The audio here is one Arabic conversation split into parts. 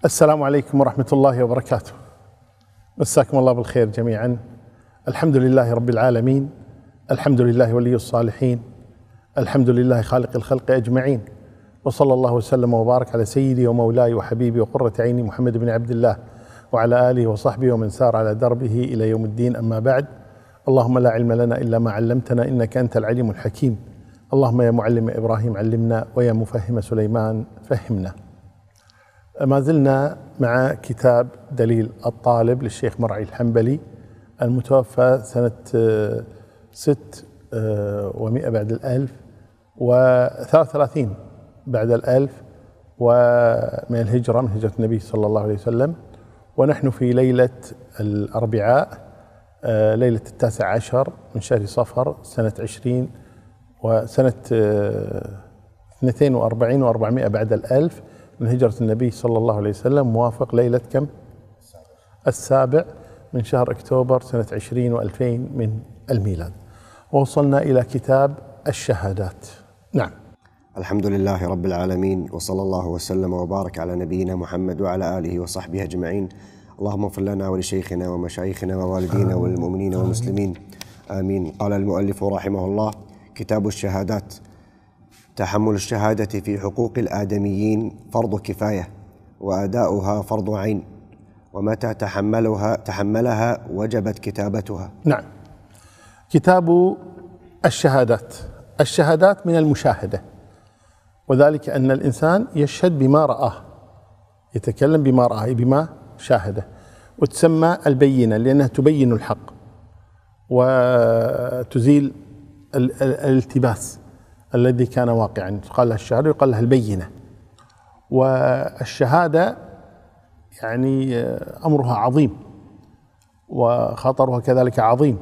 السلام عليكم ورحمة الله وبركاته. مساكم الله بالخير جميعا. الحمد لله رب العالمين، الحمد لله ولي الصالحين، الحمد لله خالق الخلق أجمعين، وصلى الله وسلم وبارك على سيدي ومولاي وحبيبي وقرة عيني محمد بن عبد الله وعلى آله وصحبه ومن سار على دربه إلى يوم الدين. أما بعد، اللهم لا علم لنا إلا ما علمتنا إنك أنت العليم الحكيم. اللهم يا معلم إبراهيم علمنا، ويا مفهم سليمان فهمنا. ما زلنا مع كتاب دليل الطالب للشيخ مرعي الحنبلي المتوفى سنة 600 بعد الألف و33 بعد الألف ومن الهجرة، من هجرة النبي صلى الله عليه وسلم. ونحن في ليلة الأربعاء، ليلة 19 من شهر صفر سنة 20 وسنة 42 و400 بعد الألف من هجرة النبي صلى الله عليه وسلم، موافق ليلة كم؟ 7 من شهر أكتوبر سنة 20 و2000 من الميلاد. ووصلنا إلى كتاب الشهادات. نعم. الحمد لله رب العالمين، وصلى الله وسلم وبارك على نبينا محمد وعلى آله وصحبه أجمعين. اللهم اغفر لنا ولشيخنا ومشايخنا ووالدينا والمؤمنين والمسلمين، آمين. قال المؤلف رحمه الله: كتاب الشهادات. تحمل الشهادة في حقوق الآدميين فرض كفاية، وأداؤها فرض عين، ومتى تحملها وجبت كتابتها. نعم. كتاب الشهادات. الشهادات من المشاهدة، وذلك أن الإنسان يشهد بما رآه، يتكلم بما رآه، بما شاهده، وتسمى البينة لأنها تبين الحق وتزيل الالتباس الذي كان واقعا. يقال لها الشهادة ويقال لها البينة. والشهادة يعني أمرها عظيم وخطرها كذلك عظيم،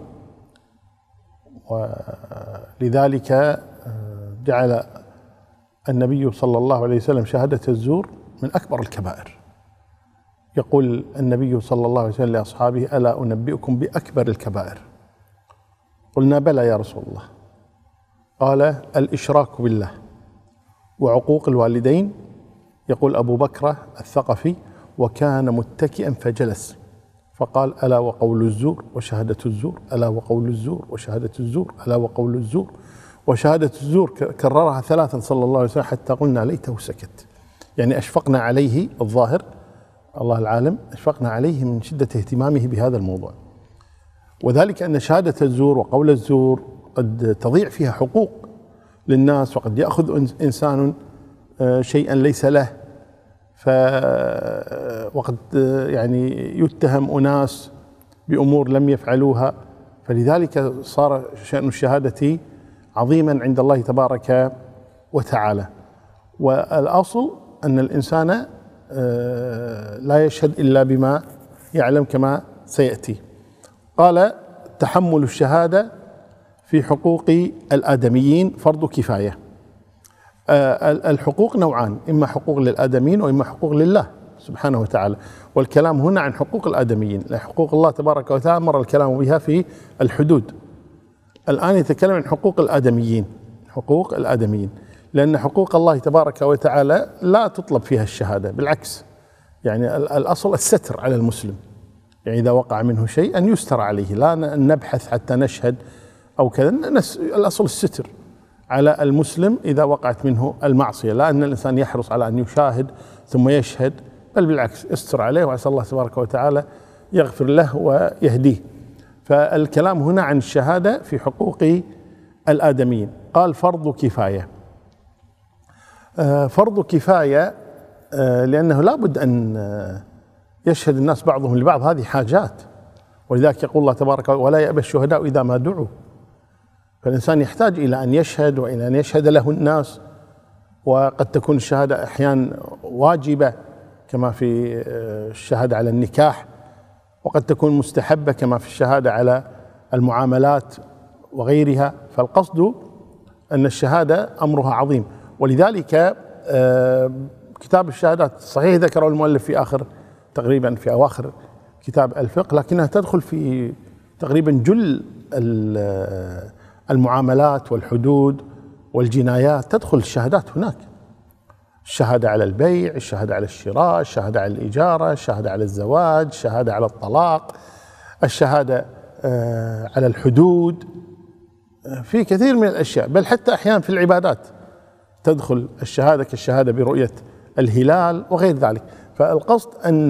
ولذلك جعل النبي صلى الله عليه وسلم شهادة الزور من أكبر الكبائر. يقول النبي صلى الله عليه وسلم لأصحابه: ألا أنبئكم بأكبر الكبائر؟ قلنا: بلى يا رسول الله. قال: الإشراك بالله وعقوق الوالدين. يقول أبو بكر الثقفي: وكان متكئا فجلس فقال: ألا وقول الزور وشهادة الزور، ألا وقول الزور وشهادة الزور، ألا وقول الزور وشهادة الزور. كررها 3 صلى الله عليه وسلم حتى قلنا ليته سكت. يعني أشفقنا عليه، الظاهر الله العالم أشفقنا عليه من شدة اهتمامه بهذا الموضوع، وذلك أن شهادة الزور وقول الزور قد تضيع فيها حقوق للناس، وقد يأخذ إنسان شيئا ليس له، وقد يعني يتهم أناس بأمور لم يفعلوها. فلذلك صار شأن الشهادة عظيما عند الله تبارك وتعالى. والأصل أن الإنسان لا يشهد إلا بما يعلم كما سيأتي. قال: تحمل الشهادة في حقوق الآدميين فرض كفاية. الحقوق نوعان: إما حقوق للآدميين وإما حقوق لله سبحانه وتعالى. والكلام هنا عن حقوق الآدميين، حقوق الله تبارك وتعالى مر الكلام بها في الحدود. الآن يتكلم عن حقوق الآدميين، حقوق الآدميين، لأن حقوق الله تبارك وتعالى لا تطلب فيها الشهادة، بالعكس. يعني الأصل الستر على المسلم، يعني إذا وقع منه شيء أن يستر عليه، لا نبحث حتى نشهد أو كذا. الأصل الستر على المسلم إذا وقعت منه المعصية، لا أن الإنسان يحرص على أن يشاهد ثم يشهد، بل بالعكس استر عليه، وعسى الله تبارك وتعالى يغفر له ويهديه. فالكلام هنا عن الشهادة في حقوق الآدميين. قال: فرض كفاية. فرض كفاية لأنه لا بد أن يشهد الناس بعضهم لبعض، هذه حاجات. ولذلك يقول الله تبارك: ولا يأبى الشهداء إذا ما دعوا. فالإنسان يحتاج إلى أن يشهد وإلى أن يشهد له الناس. وقد تكون الشهادة أحيانا واجبة كما في الشهادة على النكاح، وقد تكون مستحبة كما في الشهادة على المعاملات وغيرها. فالقصد أن الشهادة أمرها عظيم. ولذلك كتاب الشهادات صحيح ذكره المؤلف في آخر، تقريبا في أواخر كتاب الفقه، لكنها تدخل في تقريبا جل المعاملات والحدود والجنايات، تدخل الشهادات هناك. الشهادة على البيع، الشهادة على الشراء، الشهادة على الإجارة، الشهادة على الزواج، الشهادة على الطلاق، الشهادة على الحدود، في كثير من الأشياء، بل حتى أحيانا في العبادات تدخل الشهادة كالشهادة برؤية الهلال وغير ذلك. فالقصد أن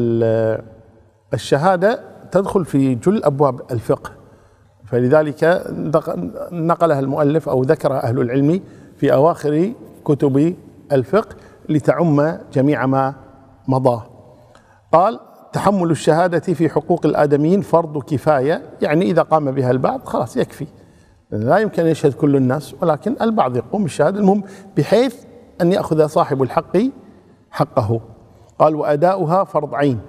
الشهادة تدخل في جل أبواب الفقه، فلذلك نقلها المؤلف أو ذكرها أهل العلم في أواخر كتب الفقه لتعم جميع ما مضى. قال: تحمل الشهادة في حقوق الآدميين فرض كفاية، يعني إذا قام بها البعض خلاص يكفي، لا يمكن أن يشهد كل الناس، ولكن البعض يقوم بالشهادة، المهم بحيث أن يأخذ صاحب الحق حقه. قال: وأداؤها فرض عين،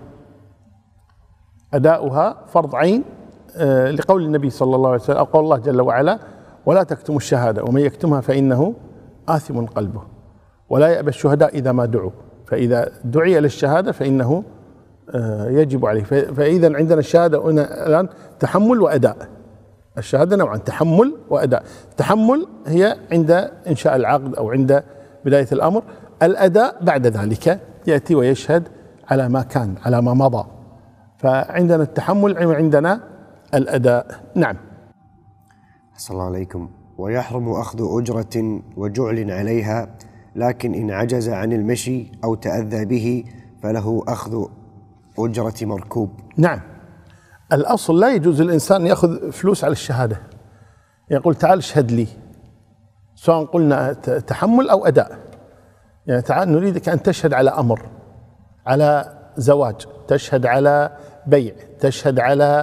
أداؤها فرض عين لقول النبي صلى الله عليه وسلم أو قول الله جل وعلا: ولا تكتموا الشهادة ومن يكتمها فإنه آثم قلبه ولا يأبى الشهداء إذا ما دعوا، فإذا دعي للشهادة فإنه يجب عليه. فإذا عندنا الشهادة الآن تحمل وأداء. الشهادة نوعان: تحمل وأداء. التحمل هي عند إنشاء العقد أو عند بداية الأمر، الأداء بعد ذلك يأتي ويشهد على ما كان، على ما مضى. فعندنا التحمل وعندنا الأداء. نعم. أحسن الله عليكم. ويحرم أخذ أجرة وجعل عليها، لكن إن عجز عن المشي أو تأذى به فله أخذ أجرة مركوب. نعم. الأصل لا يجوز الإنسان يأخذ فلوس على الشهادة، يقول: تعال اشهد لي، سواء قلنا تحمل أو أداء. يعني تعال نريدك أن تشهد على أمر، على زواج، تشهد على بيع، تشهد على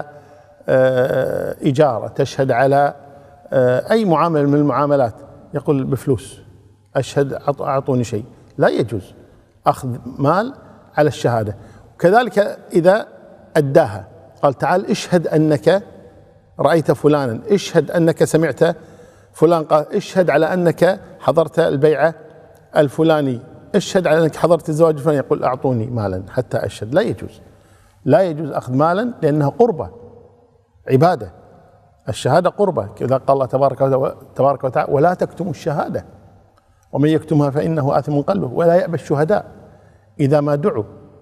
إجارة، تشهد على أي معاملة من المعاملات، يقول بفلوس أشهد، أعطوني شيء. لا يجوز أخذ مال على الشهادة. وكذلك إذا أداها، قال: تعال اشهد أنك رأيت فلانا، اشهد أنك سمعت فلان قال، اشهد على أنك حضرت البيعة الفلاني، اشهد على أنك حضرت الزواج الفلاني، يقول: أعطوني مالا حتى أشهد. لا يجوز، لا يجوز أخذ مالا، لأنها قربة، عبادة. الشهادة قربة، كذا قال الله تبارك وتعالى: ولا تكتموا الشهادة ومن يكتمها فإنه آثم قلبه ولا يأبى الشهداء إذا ما دعوا.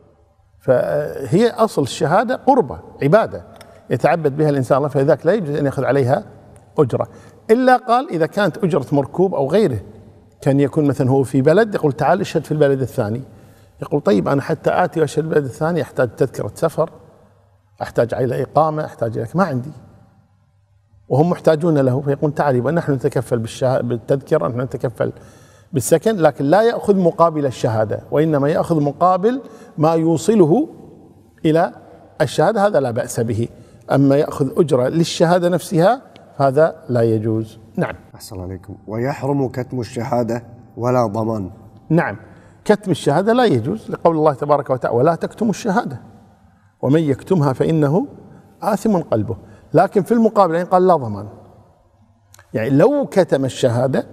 فهي أصل الشهادة قربة، عبادة يتعبد بها الإنسان الله، فلذلك لا يجوز أن يأخذ عليها أجرة، إلا قال إذا كانت أجرة مركوب أو غيره. كان يكون مثلا هو في بلد، يقول: تعال اشهد في البلد الثاني، يقول: طيب أنا حتى آتي وأشهد البلد الثاني أحتاج تذكرة سفر، أحتاج إلى إقامة، أحتاج إلى، ما عندي، وهم محتاجون له، فيقول: تعال يبقى نحن نتكفل بالتذكرة، نحن نتكفل بالسكن، لكن لا يأخذ مقابل الشهادة، وإنما يأخذ مقابل ما يوصله إلى الشهادة، هذا لا بأس به. أما يأخذ أجرة للشهادة نفسها هذا لا يجوز. نعم. أحسن الله عليكم. ويحرم كتم الشهادة ولا ضمان. نعم، كتم الشهادة لا يجوز، لقول الله تبارك وتعالى: ولا تكتموا الشهادة ومن يكتمها فإنه آثم قلبه. لكن في المقابل يعني قال: لا ضمان، يعني لو كتم الشهادة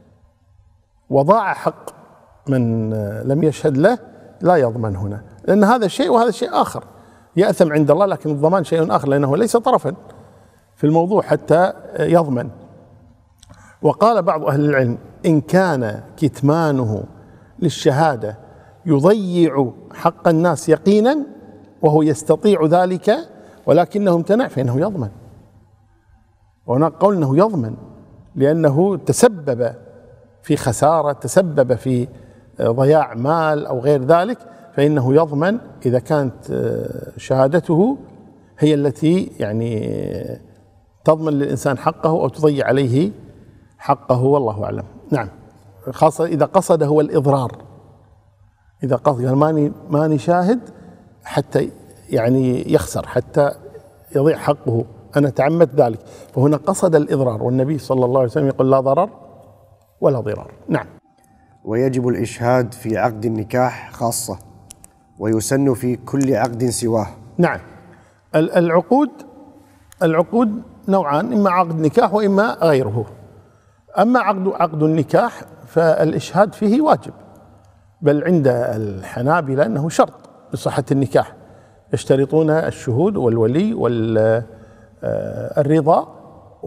وضاع حق من لم يشهد له لا يضمن هنا، لأن هذا شيء وهذا شيء آخر، يأثم عند الله، لكن الضمان شيء آخر، لأنه ليس طرفا في الموضوع حتى يضمن. وقال بعض أهل العلم: إن كان كتمانه للشهادة يضيع حق الناس يقينا وهو يستطيع ذلك ولكنه امتنع فإنه يضمن. وهناك قول أنه يضمن لأنه تسبب في خسارة، تسبب في ضياع مال أو غير ذلك، فإنه يضمن إذا كانت شهادته هي التي يعني تضمن للإنسان حقه أو تضيع عليه حقه، والله أعلم. نعم، خاصة إذا قصد هو الإضرار، إذا قصد ماني شاهد حتى يعني يخسر، حتى يضيع حقه، أنا تعمدت ذلك، فهنا قصد الإضرار، والنبي صلى الله عليه وسلم يقول: لا ضرر ولا ضرار. نعم. ويجب الإشهاد في عقد النكاح خاصة، ويسن في كل عقد سواه. نعم. العقود نوعان: إما عقد نكاح وإما غيره. أما عقد النكاح فالإشهاد فيه واجب، بل عند الحنابلة أنه شرط بصحة النكاح، يشترطون الشهود والولي والرضا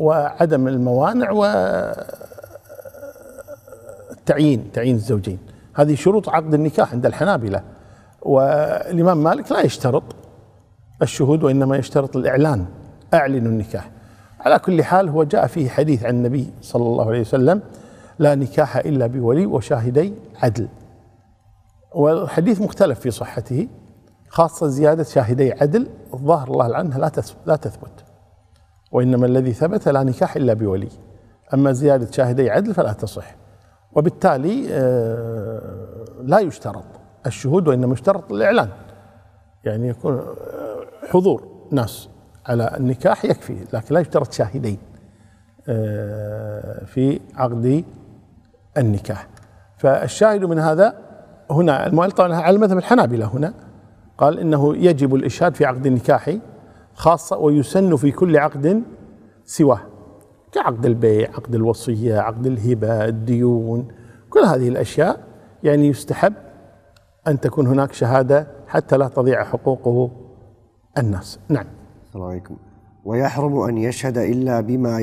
وعدم الموانع وتعيين الزوجين، هذه شروط عقد النكاح عند الحنابلة. والإمام مالك لا يشترط الشهود وإنما يشترط الإعلان، أعلنوا النكاح. على كل حال هو جاء فيه حديث عن النبي صلى الله عليه وسلم: لا نكاح إلا بولي وشاهدي عدل. والحديث مختلف في صحته، خاصة زيادة شاهدي عدل الظاهر الله عنها لا تثبت، وإنما الذي ثبت لا نكاح إلا بولي. أما زيادة شاهدي عدل فلا تصح، وبالتالي لا يشترط الشهود وإنما يشترط الإعلان، يعني يكون حضور ناس على النكاح يكفي، لكن لا يشترط شاهدين في عقد النكاح. فالشاهد من هذا هنا المؤلف طبعا على مذهب الحنابلة هنا قال إنه يجب الإشهاد في عقد النكاح خاصة، ويسن في كل عقد سواه، كعقد البيع، عقد الوصية، عقد الهبة، الديون، كل هذه الأشياء يعني يستحب أن تكون هناك شهادة حتى لا تضيع حقوقه الناس. نعم. السلام عليكم. ويحرم أن يشهد إلا بما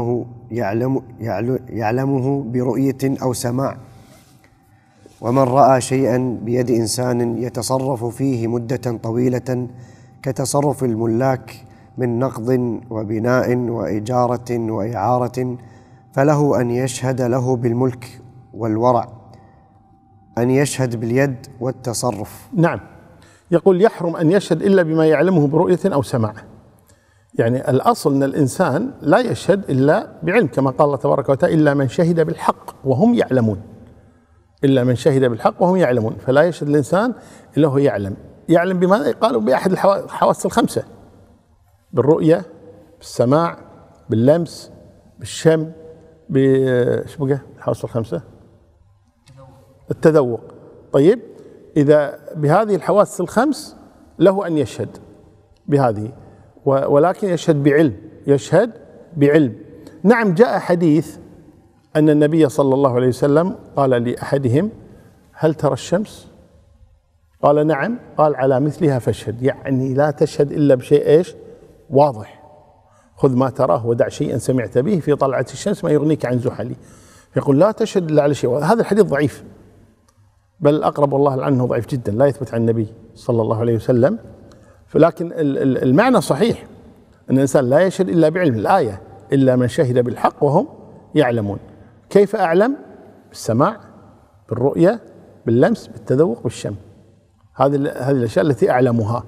يعلمه برؤية أو سماع. ومن رأى شيئا بيد إنسان يتصرف فيه مدة طويلة كتصرف الملاك من نقض وبناء وإجارة وإعارة فله أن يشهد له بالملك والورع، أن يشهد باليد والتصرف. نعم. يقول يحرم أن يشهد إلا بما يعلمه برؤية أو سماع، يعني الأصل أن الإنسان لا يشهد إلا بعلم، كما قال الله تبارك وتعالى: إلا من شهد بالحق وهم يعلمون. إلا من شهد بالحق وهم يعلمون، فلا يشهد الإنسان إلا هو يعلم. يعلم بماذا؟ قالوا بأحد الحواس الخمسة: بالرؤية، بالسماع، باللمس، بالشم، ايش بقى الحواس الخمسة؟ التذوق. طيب، إذا بهذه الحواس الخمس له أن يشهد بهذه، ولكن يشهد بعلم، يشهد بعلم. نعم، جاء حديث أن النبي صلى الله عليه وسلم قال لأحدهم: هل ترى الشمس؟ قال: نعم. قال: على مثلها فاشهد، يعني لا تشهد إلا بشيء إيش؟ واضح. خذ ما تراه ودع شيئا سمعت به في طلعة الشمس ما يغنيك عن زحلي. يقول لا تشهد إلا على شيء. هذا الحديث ضعيف، بل الأقرب والله عنه ضعيف جدا، لا يثبت عن النبي صلى الله عليه وسلم. لكن المعنى صحيح، أن الإنسان لا يشهد إلا بعلم. الآية: إلا من شهد بالحق وهم يعلمون. كيف أعلم؟ بالسماع، بالرؤية، باللمس، بالتذوق، بالشم. هذه الأشياء التي أعلمها.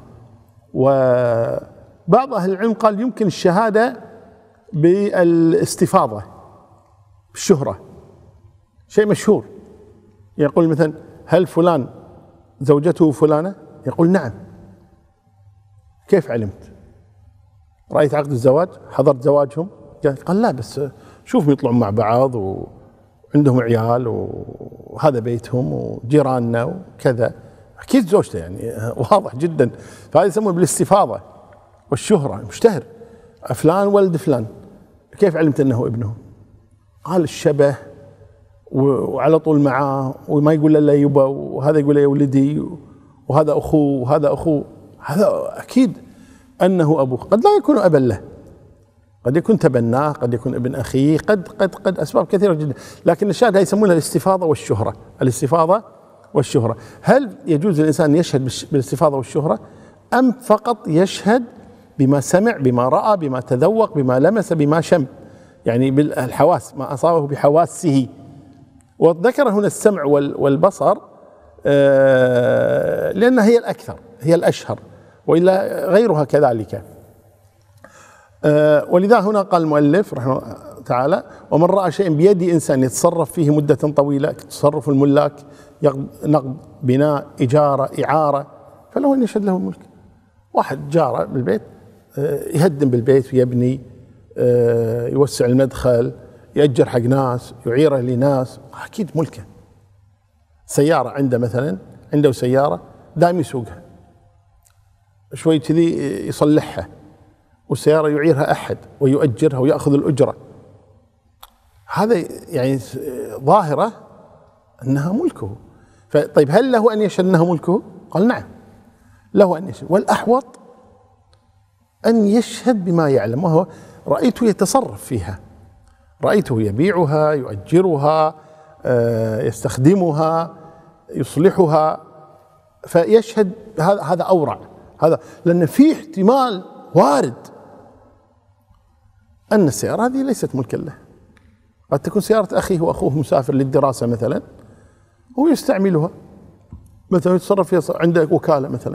وبعض أهل العلم قال يمكن الشهادة بالاستفاضة، بالشهرة، شيء مشهور. يقول مثلا: هل فلان زوجته فلانة؟ يقول: نعم. كيف علمت؟ رأيت عقد الزواج؟ حضرت زواجهم؟ قال: لا، بس شوفهم يطلعون مع بعض وعندهم عيال وهذا بيتهم وجيراننا وكذا، أكيد زوجته، يعني واضح جدا. فهذا يسمونه بالاستفاضة والشهرة، مشتهر، فلان ولد فلان. كيف علمت أنه ابنه؟ قال: الشبه، وعلى طول معاه، وما يقول إلا يبا، وهذا يقول يا ولدي، وهذا أخوه وهذا أخوه، هذا أكيد أنه أبوه. قد لا يكون أبا له، قد يكون تبناه، قد يكون ابن أخيه، قد أسباب كثيرة جدا. لكن الشاهد يسمونها الاستفاضة والشهرة. الاستفاضة والشهرة. هل يجوز الإنسان يشهد بالاستفاضة والشهرة، أم فقط يشهد بما سمع، بما رأى، بما تذوق، بما لمس، بما شم، يعني بالحواس، ما أصابه بحواسه؟ وذكر هنا السمع والبصر لأنها هي الأكثر، هي الأشهر، وإلا غيرها كذلك. ولذا هنا قال المؤلف رحمه الله تعالى: ومن رأى شيئا بيد إنسان يتصرف فيه مدة طويلة كتصرف الملاك، نقض، بناء، إجارة، إعارة، فله أن يشهد له الملك. واحد جاره بالبيت، يهدم بالبيت ويبني، يوسع المدخل، يأجر حق ناس، يعيره لناس، أكيد ملكه. سيارة عنده مثلا، عنده سيارة دائم يسوقها، شوي كذي يصلحها، والسيارة يعيرها أحد ويؤجرها ويأخذ الأجرة. هذا يعني ظاهرة أنها ملكه. طيب، هل له أن يشهد أنها ملكه؟ قال: نعم، له أن يشهد. والأحوط أن يشهد بما يعلم، وهو رأيته يتصرف فيها، رأيته يبيعها، يؤجرها، يستخدمها، يصلحها فيشهد. هذا أورع، هذا لأن في احتمال وارد أن السيارة هذه ليست ملكا له، قد تكون سيارة أخيه وأخوه مسافر للدراسة مثلا ويستعملها، مثلا يتصرف فيها، عنده وكالة مثلا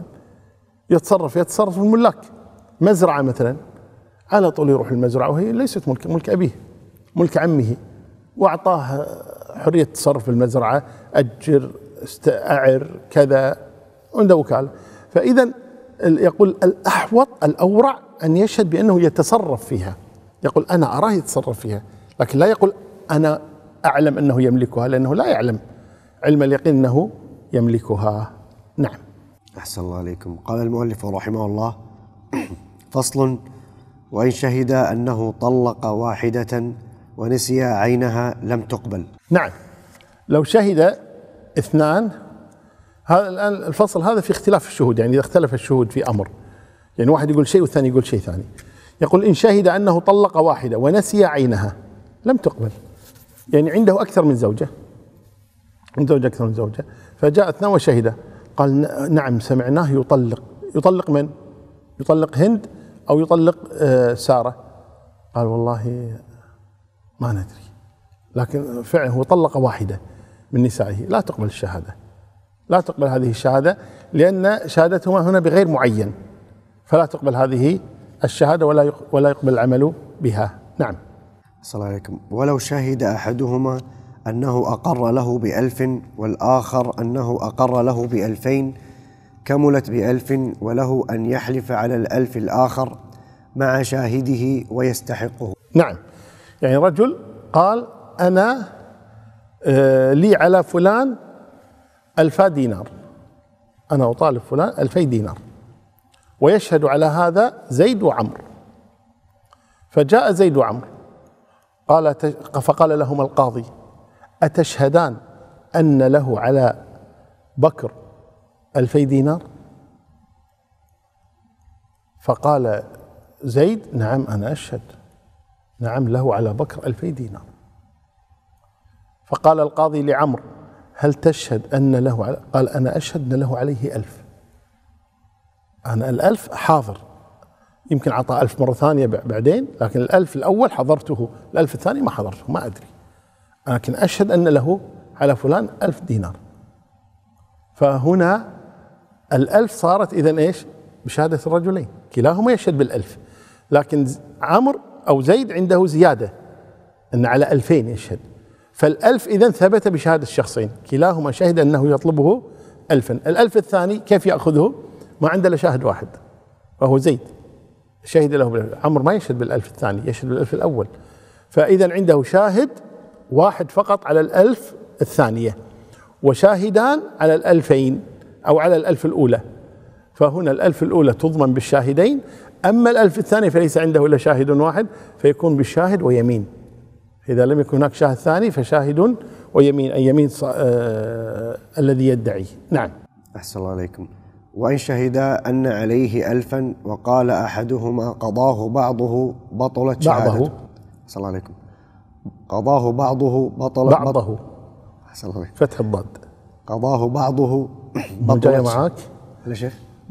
يتصرف الملاك، مزرعة مثلا على طول يروح المزرعة وهي ليست ملك أبيه، ملك عمه، وأعطاه حرية التصرف في المزرعة، أجر، أعر، كذا، عنده وكالة. فإذا يقول الأحوط الأورع أن يشهد بأنه يتصرف فيها، يقول أنا أراه يتصرف فيها، لكن لا يقول أنا أعلم أنه يملكها، لأنه لا يعلم علم اليقين أنه يملكها. نعم. أحسن الله عليكم. قال المؤلف رحمه الله: فصل: وإن شهد أنه طلق واحدة ونسي عينها لم تقبل. نعم، لو شهد اثنان، هذا الآن الفصل هذا في اختلاف الشهود، يعني إذا اختلف الشهود في أمر، يعني واحد يقول شيء والثاني يقول شيء ثاني، يقول إن شهد أنه طلق واحدة ونسي عينها لم تقبل، يعني عنده أكثر من زوجة، أكثر من زوجة، فجاء اثنان وشهد، قال نعم سمعناه يطلق من؟ يطلق هند أو يطلق سارة؟ قال والله ما ندري، لكن فعلا هو طلق واحدة من نسائه، لا تقبل الشهادة، لا تقبل هذه الشهادة، لأن شهادتهما هنا بغير معين، فلا تقبل هذه الشهادة ولا يقبل العمل بها. نعم. صلى الله عليكم. ولو شهد أحدهما أنه أقر له ب1000 والآخر أنه أقر له ب2000 كملت ب1000، وله أن يحلف على الألف الآخر مع شاهده ويستحقه. نعم، يعني رجل قال أنا لي على فلان 1000 دينار، أنا أطالب فلان 2000 دينار، ويشهد على هذا زيد وعمر، فجاء زيد وعمر فقال لهما القاضي: أتشهدان أن له على بكر 2000 دينار؟ فقال زيد: نعم أنا أشهد، نعم له على بكر 2000 دينار. فقال القاضي لعمر: هل تشهد أن له قال أنا أشهد أن له عليه 1000، أنا 1000 حاضر، يمكن عطى 1000 مرة ثانية بعدين، لكن 1000 الأول حضرته، 1000 الثاني ما حضرته، ما أدري، لكن أشهد أن له على فلان 1000 دينار. فهنا 1000 صارت إذن إيش؟ بشهادة الرجلين، كلاهما يشهد بال1000، لكن عمرو أو زيد عنده زيادة أن على 2000 يشهد، فال1000 إذن ثبت بشهادة الشخصين، كلاهما شهد أنه يطلبه 1000. ال1000 الثاني كيف يأخذه؟ ما عنده إلا شاهد واحد وهو زيد، شهد له عمرو ما يشهد بال1000 الثاني، يشهد بال1000 الأول، فإذا عنده شاهد واحد فقط على 1000 الثانية، وشاهدان على 2000 أو على 1000 الأولى، فهنا 1000 الأولى تضمن بالشاهدين، أما 1000 الثانية فليس عنده إلا شاهد واحد، فيكون بالشاهد ويمين، إذا لم يكن هناك شاهد ثاني فشاهد ويمين، أي يمين الذي يدعي. نعم. أحسن الله عليكم. وإن شهدا أن عليه 1000 وقال أحدهما قضاه بعضه بطلت شهادته. أحسن الله عليكم. قضاه بعضه بعضه. أحسن الله عليكم. فتح الضاد. قضاه بعضه جاي معاك؟ لا شيخ.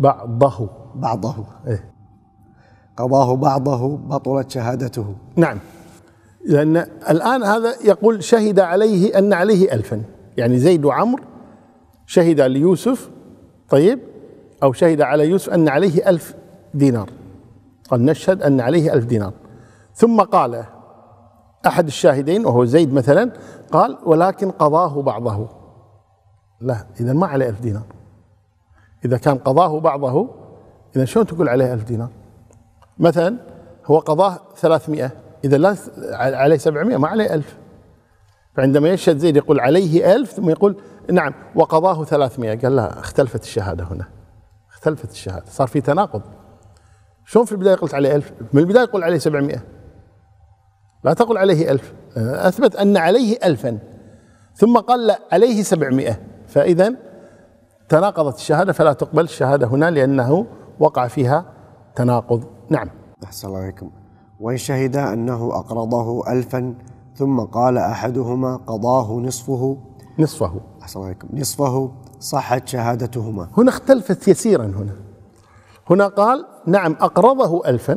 بعضه. إيه. قضاه بعضه بطلت شهادته. نعم، لأن الآن هذا يقول شهد عليه أن عليه 1000، يعني زيد وعمر شهد ليوسف، طيب، أو شهد على يوسف أن عليه 1000 دينار، قال نشهد أن عليه 1000 دينار، ثم قال أحد الشاهدين وهو زيد مثلا قال ولكن قضاه بعضه، لا، إذا ما عليه 1000 دينار، إذا كان قضاه بعضه إذا شلون تقول عليه 1000 دينار؟ مثلا هو قضاه 300، إذا لا عليه 700، ما عليه 1000، فعندما يشهد زيد يقول عليه 1000 ثم يقول نعم وقضاه 300، قال لا، اختلفت الشهادة هنا، اختلفت الشهادة، صار في تناقض. شلون في البداية قلت عليه 1000، من البداية يقول عليه 700، لا تقول عليه 1000، أثبت أن عليه 1000 ثم قال لا عليه 700، فإذا تناقضت الشهادة، فلا تقبل الشهادة هنا لأنه وقع فيها تناقض. نعم. أحسن الله عليكم. وإن شهدا أنه أقرضه 1000 ثم قال أحدهما قضاه نصفه نصفه. أحسن عليكم. نصفه صحت شهادتهما. هنا اختلفت يسيرا. هنا قال نعم أقرضه 1000،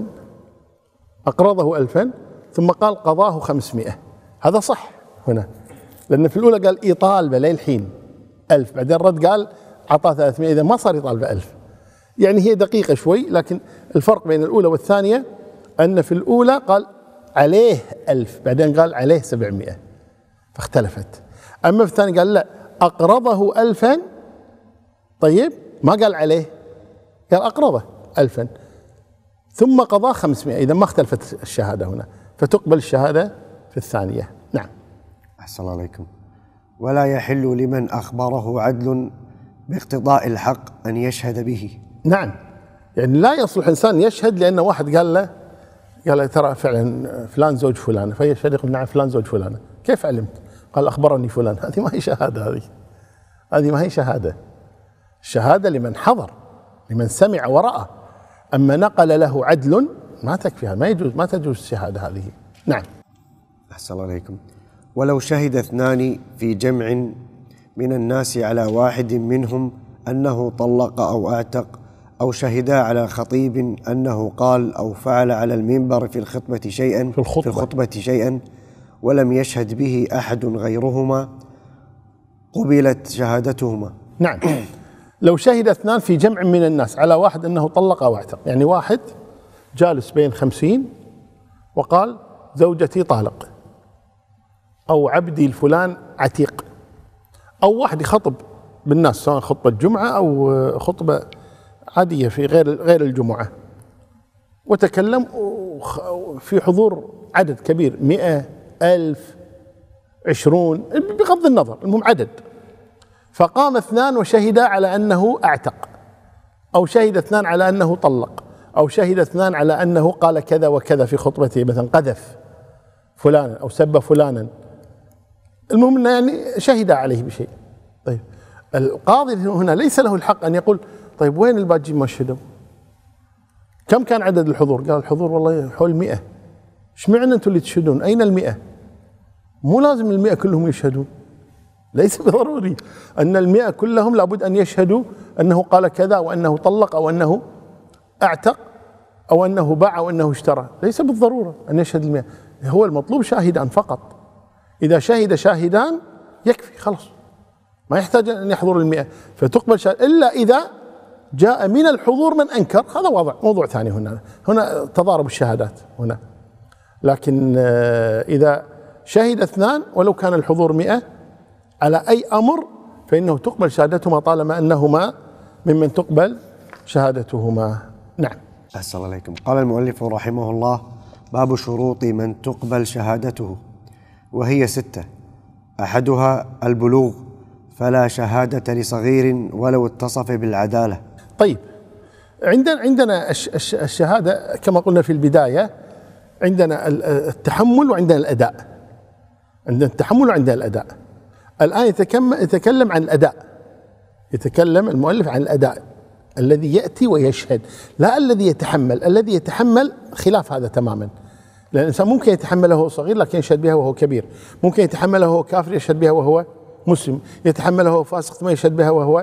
أقرضه 1000 ثم قال قضاه 500. هذا صح هنا، لأن في الأولى قال يطالبه للحين 1000، بعدين رد قال عطاه 300، إذا ما صار يطالبه 1000. يعني هي دقيقة شوي، لكن الفرق بين الأولى والثانية أن في الأولى قال عليه 1000، بعدين قال عليه 700، فاختلفت. أما في الثانية قال لا أقرضه 1000، طيب ما قال عليه، قال أقرضه 1000 ثم قضى 500، إذا ما اختلفت الشهادة هنا، فتقبل الشهادة في الثانية. نعم. أحسن عليكم. ولا يحل لمن أخبره عدل باقتضاء الحق أن يشهد به. نعم، يعني لا يصلح إنسان يشهد لأن واحد قال له ترى فعلا فلان زوج فلانة، فيشهد يقول نعم فلان زوج فلانة. كيف علمت؟ قال أخبرني فلان. هذه ما هي شهادة، هذه ما هي شهادة. الشهادة لمن حضر، لمن سمع ورأى. أما نقل له عدل ما تكفي، ما يجوز، ما تجوز الشهادة هذه. نعم. أحسن عليكم. ولو شهد 2 في جمع من الناس على واحد منهم أنه طلق أو أعتق، أو شهدا على خطيب أنه قال أو فعل على المنبر في الخطبة شيئا ولم يشهد به أحد غيرهما، قبلت شهادتهما. نعم. لو شهد 2 في جمع من الناس على واحد أنه طلق أو اعتق، يعني واحد جالس بين 50 وقال زوجتي طالق، أو عبدي الفلان عتيق، أو واحد يخطب بالناس سواء خطبة جمعة أو خطبة عادية في غير الجمعة، وتكلم في حضور عدد كبير 100 1000 20 بغض النظر، المهم عدد. فقام 2 وشهدا على أنه أعتق، أو شهد 2 على أنه طلق، أو شهد 2 على أنه قال كذا وكذا في خطبته، مثلا قذف فلانا أو سب فلانا، المهم أنه يعني شهد عليه بشيء. طيب القاضي هنا ليس له الحق أن يقول طيب وين الباقي ما شهدوا؟ كم كان عدد الحضور؟ قال الحضور والله حول 100. ايش معنى أنتم اللي تشهدون؟ أين ال100؟ مو لازم ال100 كلهم يشهدون، ليس بضروري أن ال100 كلهم لابد أن يشهدوا أنه قال كذا، أو أنه طلق، أو أنه أعتق، أو أنه باع، أو أنه اشترى، ليس بالضرورة أن يشهد ال100. هو المطلوب شاهدان فقط. إذا شهد شاهدان يكفي خلاص، ما يحتاج أن يحضر ال100، فتقبل شهادة، إلا إذا جاء من الحضور من أنكر، هذا موضوع ثاني. هنا تضارب الشهادات هنا. لكن إذا شهد 2 ولو كان الحضور 100 على أي أمر فإنه تقبل شهادتهما طالما أنهما ممن تقبل شهادتهما. نعم. أحسن عليكم. قال المؤلف رحمه الله: باب شروط من تقبل شهادته، وهي 6. أحدها البلوغ، فلا شهادة لصغير ولو اتصف بالعدالة. طيب، عندنا الشهادة كما قلنا في البداية، عندنا التحمل وعندنا الأداء. عندنا التحمل وعندنا الأداء. الآن يتكلم عن الأداء، يتكلم المؤلف عن الأداء الذي يأتي ويشهد، لا الذي يتحمل. الذي يتحمل خلاف هذا تماما، لأن الإنسان ممكن يتحمله وهو صغير لكن يشهد بها وهو كبير، ممكن يتحمله وهو كافر يشهد بها وهو مسلم، يتحمله وهو فاسق ما يشهد بها وهو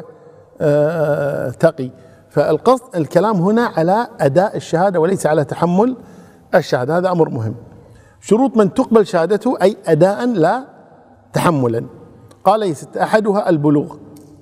تقي. فالقصد الكلام هنا على أداء الشهادة وليس على تحمل الشهادة، هذا أمر مهم. شروط من تقبل شهادته أي أداء لا تحملا. قال يا ست: أحدها البلوغ.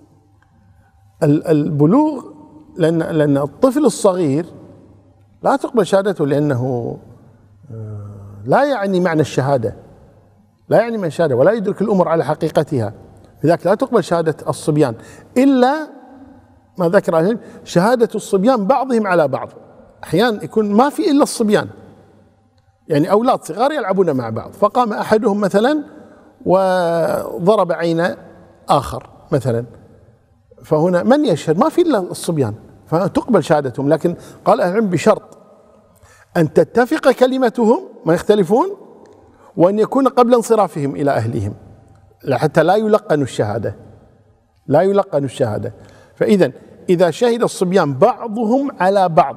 البلوغ لأن الطفل الصغير لا تقبل شهادته، لأنه لا يعني معنى الشهادة، لا يعني معنى الشهادة ولا يدرك الأمور على حقيقتها، لذلك لا تقبل شهادة الصبيان إلا ما ذكر العلم، شهادة الصبيان بعضهم على بعض. أحيانا يكون ما في إلا الصبيان، يعني أولاد صغار يلعبون مع بعض، فقام أحدهم مثلا وضرب عين آخر مثلا، فهنا من يشهد؟ ما في إلا الصبيان، فتقبل شهادتهم. لكن قال أهل العلم بشرط أن تتفق كلمتهم، ما يختلفون، وأن يكون قبل انصرافهم إلى أهلهم، حتى لا يلقنوا الشهادة، لا يلقنوا الشهادة. إذا شهد الصبيان بعضهم على بعض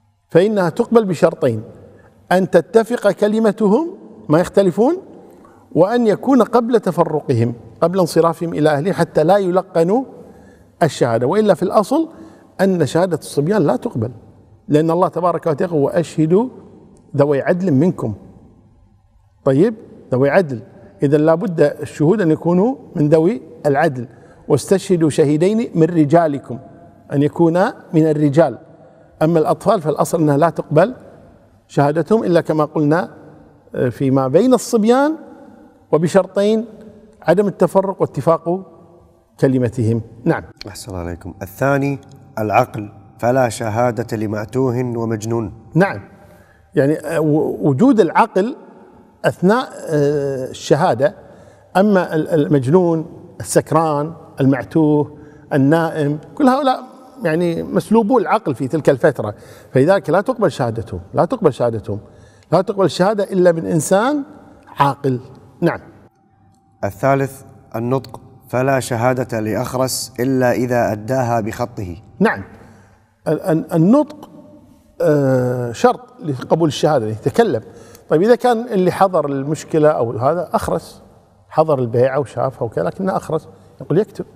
فإنها تقبل بشرطين: أن تتفق كلمتهم، ما يختلفون، وأن يكون قبل تفرقهم، قبل انصرافهم إلى أهلهم، حتى لا يلقنوا الشهادة. وإلا في الأصل أن شهادة الصبيان لا تقبل، لأن الله تبارك وتعالى يقول: وأشهدوا ذوي عدل منكم. طيب، ذوي عدل، إذا لابد الشهود أن يكونوا من ذوي العدل. واستشهدوا شهيدين من رجالكم، أن يكونا من الرجال. أما الأطفال فالأصل أنها لا تقبل شهادتهم إلا كما قلنا فيما بين الصبيان، وبشرطين: عدم التفرق واتفاق كلمتهم. نعم. أحسن الله عليكم. الثاني العقل، فلا شهادة لمعتوه ومجنون. نعم، يعني وجود العقل أثناء الشهادة. أما المجنون، السكران، المعتوه، النائم، كل هؤلاء يعني مسلوبو العقل في تلك الفترة، فلذلك لا تقبل شهادتهم، لا تقبل شهادتهم، لا تقبل الشهادة إلا من إنسان عاقل. نعم. الثالث النطق، فلا شهادة لأخرس إلا إذا أداها بخطه. نعم، النطق شرط لقبول الشهادة، يتكلم. طيب، إذا كان اللي حضر المشكلة أو هذا أخرس، حضر البيعة وشافها وكذا لكنه أخرس، يقول يكتب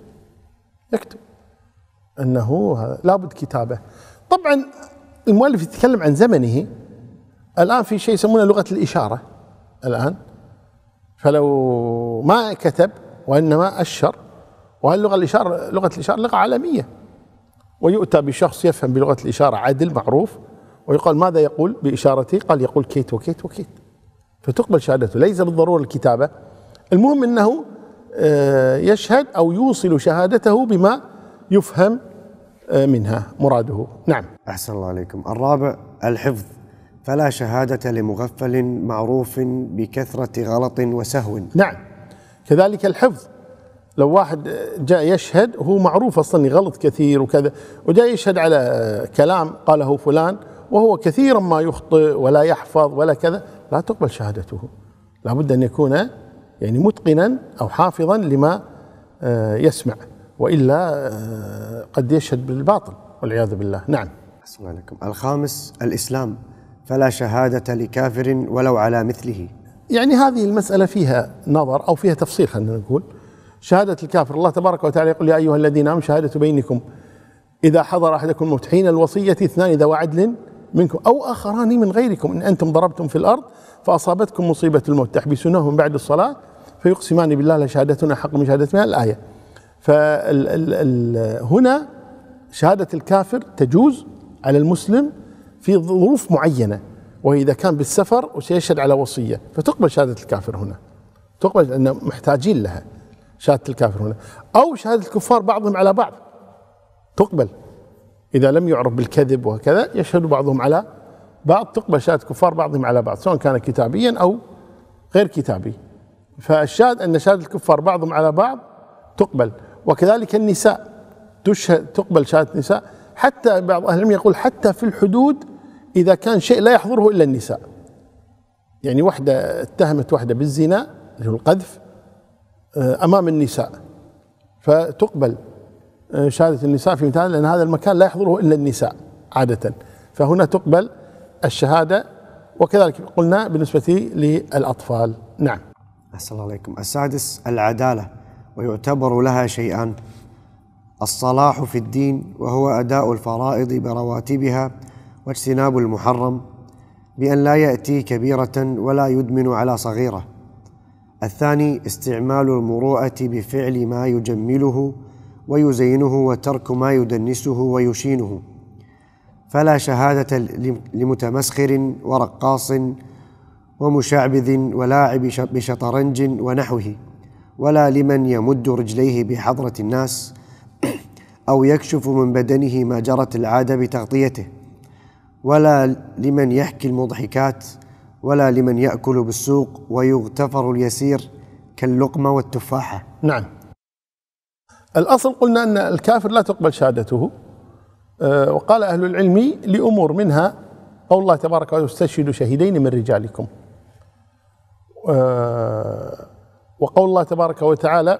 أنه لابد كتابة. طبعا المؤلف يتكلم عن زمنه. الآن في شيء يسمونه لغة الإشارة الآن، فلو ما كتب وإنما أشر، وهاللغة الإشارة لغة عالمية، ويؤتى بشخص يفهم بلغة الإشارة عدل معروف، ويقال: ماذا يقول بإشارته؟ قال: يقول كيت وكيت وكيت، فتقبل شهادته. ليس بالضرورة الكتابة، المهم أنه يشهد أو يوصل شهادته بما يفهم منها مراده. نعم. أحسن الله عليكم. الرابع الحفظ، فلا شهادة لمغفل معروف بكثرة غلط وسهو. نعم، كذلك الحفظ. لو واحد جاء يشهد وهو معروف أصلا غلط كثير وكذا، وجاء يشهد على كلام قاله فلان وهو كثيرا ما يخطئ ولا يحفظ ولا كذا، لا تقبل شهادته. لابد أن يكون يعني متقنا أو حافظا لما يسمع، وإلا قد يشهد بالباطل والعياذ بالله. نعم. أحسن الله عليكم. الخامس الإسلام، فلا شهادة لكافر ولو على مثله. يعني هذه المسألة فيها نظر أو فيها تفصيل. خلينا نقول شهادة الكافر، الله تبارك وتعالى يقول: يا أيها الذين آمنوا شهادة بينكم إذا حضر أحدكم الموت حين الوصية اثنان ذوى عدل منكم أو آخران من غيركم إن أنتم ضربتم في الأرض فأصابتكم مصيبة الموت تحبسونهم بعد الصلاة فيقسمان بالله لشهادتنا حق من شهادتنا. الآية. فهنا شهادة الكافر تجوز على المسلم في ظروف معينة، وإذا كان بالسفر وسيشهد على وصية فتقبل شهادة الكافر هنا، تقبل لأن محتاجين لها شهادة الكافر هنا. أو شهادة الكفار بعضهم على بعض تقبل، إذا لم يعرف بالكذب وكذا يشهد بعضهم على بعض، تقبل شهادة الكفار بعضهم على بعض سواء كان كتابيا أو غير كتابي. فالشاهد أن شهادة الكفار بعضهم على بعض تقبل. وكذلك النساء تقبل شهادة النساء، حتى بعض أهل العلم يقول حتى في الحدود إذا كان شيء لا يحضره إلا النساء. يعني وحدة اتهمت وحدة بالزنا اللي هو القذف أمام النساء، فتقبل شهادة النساء في مثال، لأن هذا المكان لا يحضره إلا النساء عادة، فهنا تقبل الشهادة. وكذلك قلنا بالنسبة للأطفال. نعم. أحسن الله عليكم. السادس العدالة، ويعتبر لها شيئان: الصلاح في الدين وهو أداء الفرائض برواتبها واجتناب المحرم بأن لا يأتي كبيرة ولا يدمن على صغيرة. الثاني استعمال المروءة بفعل ما يجمله ويزينه وترك ما يدنسه ويشينه، فلا شهادة لمتمسخر ورقاص ومشعبذ ولاعب بشطرنج ونحوه، ولا لمن يمد رجليه بحضرة الناس أو يكشف من بدنه ما جرت العادة بتغطيته، ولا لمن يحكي المضحكات، ولا لمن يأكل بالسوق ويغتفر اليسير كاللقمة والتفاحة. نعم. الأصل قلنا أن الكافر لا تقبل شهادته، وقال أهل العلم لأمور، منها قول الله تبارك وتعالى: استشهدوا شهيدين من رجالكم، وقول الله تبارك وتعالى: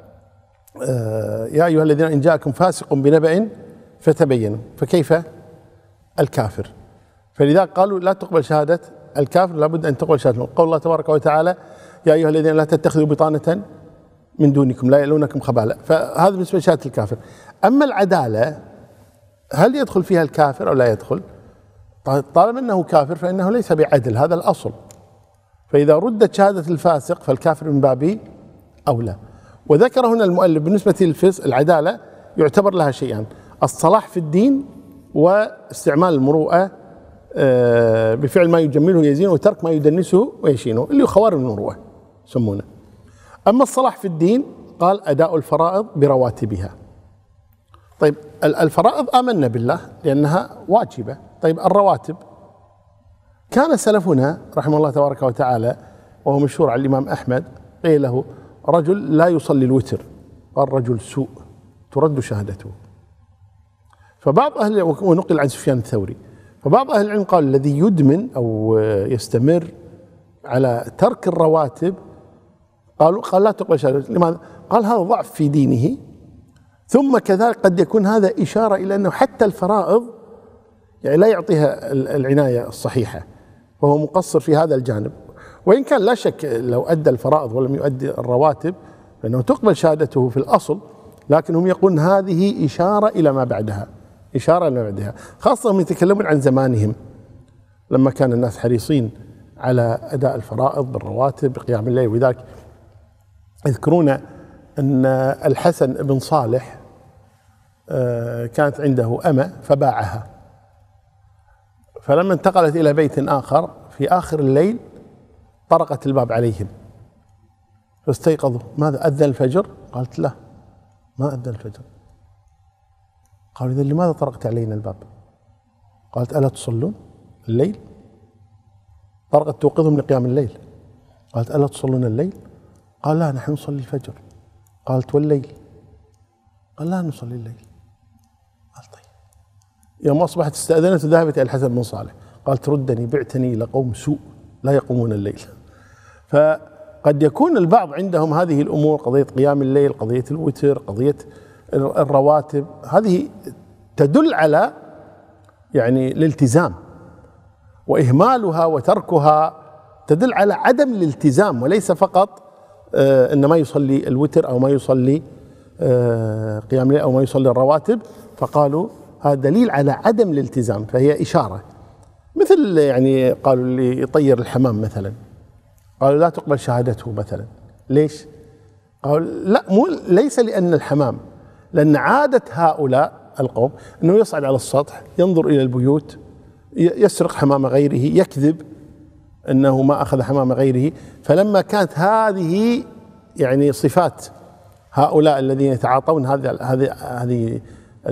يا أيها الذين إن جاءكم فاسق بنبأ فتبينوا. فكيف الكافر؟ فلذلك قالوا لا تقبل شهادة الكافر، لابد أن تقبل شهادته. قول الله تبارك وتعالى: يا أيها الذين لا تتخذوا بطانة من دونكم لا يألونكم خبالا. فهذا بالنسبة لشهادة الكافر. أما العدالة هل يدخل فيها الكافر أو لا يدخل؟ طالما أنه كافر فإنه ليس بعدل، هذا الأصل. فإذا ردت شهادة الفاسق فالكافر من باب أولى. وذكر هنا المؤلف بالنسبة للفسق العدالة يعتبر لها شيئان: الصلاح في الدين، واستعمال المروءة بفعل ما يجمله ويزينه، وترك ما يدنسه ويشينه، اللي هو خوارم المروءة يسمونه. أما الصلاح في الدين قال أداء الفرائض برواتبها. طيب الفرائض آمنا بالله لأنها واجبة. طيب الرواتب، كان سلفنا رحمه الله تبارك وتعالى وهو مشهور عن الإمام أحمد، قيل له رجل لا يصلي الوتر، قال رجل سوء ترد شهادته. فبعض أهل، ونقل عن سفيان الثوري، فبعض أهل العلم قال الذي يدمن أو يستمر على ترك الرواتب قال لا تقبل شهادته. لماذا؟ قال هذا ضعف في دينه، ثم كذلك قد يكون هذا إشارة إلى أنه حتى الفرائض يعني لا يعطيها العناية الصحيحة، وهو مقصر في هذا الجانب. وإن كان لا شك لو أدى الفرائض ولم يؤدي الرواتب فإنه تقبل شهادته في الأصل، لكن هم يقولون هذه إشارة إلى ما بعدها، إشارة إلى ما بعدها، خاصة هم يتكلمون عن زمانهم لما كان الناس حريصين على أداء الفرائض بالرواتب بقيام الليل. وذلك يذكرون أن الحسن بن صالح كانت عنده أمة فباعها، فلما انتقلت إلى بيت آخر في آخر الليل طرقت الباب عليهم فاستيقظوا، ماذا أذن الفجر؟ قالت لا ما أذن الفجر. قالوا إذن لماذا طرقت علينا الباب؟ قالت ألا تصلون الليل؟ طرقت توقظهم لقيام الليل. قالت ألا تصلون الليل؟ قال لا نحن نصلي الفجر. قالت والليل؟ قال لا نصلي الليل. قال طيب. يوم أصبحت استأذنت وذهبت إلى الحسن بن صالح، قالت ردني بعتني إلى قوم سوء لا يقومون الليل. فقد يكون البعض عندهم هذه الأمور، قضية قيام الليل، قضية الوتر، قضية الرواتب، هذه تدل على يعني الالتزام، وإهمالها وتركها تدل على عدم الالتزام، وليس فقط إن ما يصلي الوتر أو ما يصلي قيام الليل أو ما يصلي الرواتب، فقالوا هذا دليل على عدم الالتزام، فهي إشارة. مثل يعني قالوا اللي يطير الحمام مثلا، قالوا لا تقبل شهادته مثلا. ليش؟ قالوا لا، مو ليس لأن الحمام، لأن عادة هؤلاء القوم أنه يصعد على السطح ينظر إلى البيوت، يسرق حمام غيره، يكذب أنه ما أخذ حمام غيره. فلما كانت هذه يعني صفات هؤلاء الذين يتعاطون هذه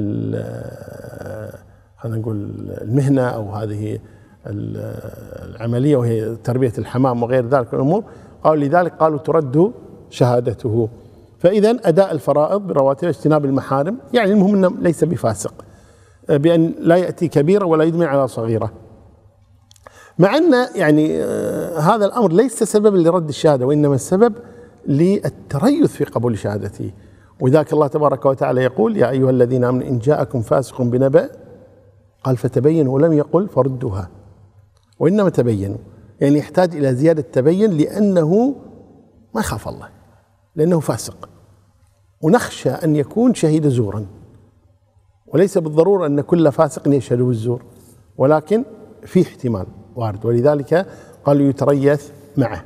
خلينا نقول المهنة أو هذه العملية وهي تربية الحمام وغير ذلك الأمور، قالوا لذلك قالوا ترد شهادته. فإذا أداء الفرائض برواتب، اجتناب المحارم، يعني المهم أنه ليس بفاسق، بأن لا يأتي كبيرة ولا يدمن على صغيرة، مع أن يعني هذا الأمر ليس سببا لرد الشهادة، وإنما السبب للتريث في قبول شهادته. وذاك الله تبارك وتعالى يقول يا أيها الذين آمنوا إن جاءكم فاسق بنبأ قال فتبينوا، ولم يقل فردوها، وإنما تبينوا، يعني يحتاج إلى زيادة تبين لأنه ما يخاف الله، لأنه فاسق، ونخشى أن يكون شهيد زورا، وليس بالضرورة أن كل فاسق يشهد بالزور، ولكن في احتمال وارد، ولذلك قالوا يتريث معه.